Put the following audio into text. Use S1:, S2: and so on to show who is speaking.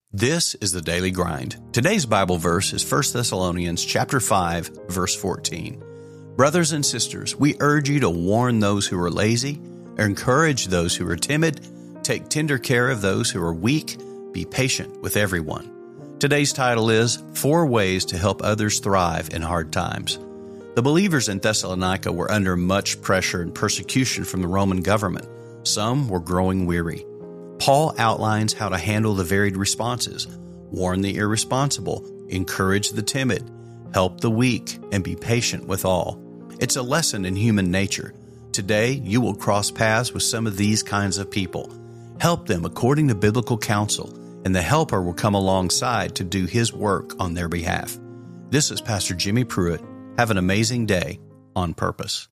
S1: This is the Daily Grind. Today's Bible verse is 1 Thessalonians chapter 5, verse 14. Brothers and sisters, we urge you to warn those who are lazy, encourage those who are timid, take tender care of those who are weak, be patient with everyone. Today's title is 4 Ways to Help Others Thrive in Hard Times. The believers in Thessalonica were under much pressure and persecution from the Roman government. Some were growing weary. Paul outlines how to handle the varied responses: warn the irresponsible, encourage the timid, help the weak, and be patient with all. It's a lesson in human nature. Today, you will cross paths with some of these kinds of people. Help them according to biblical counsel, and the helper will come alongside to do his work on their behalf. This is Pastor Jimmy Pruitt. Have an amazing day on purpose.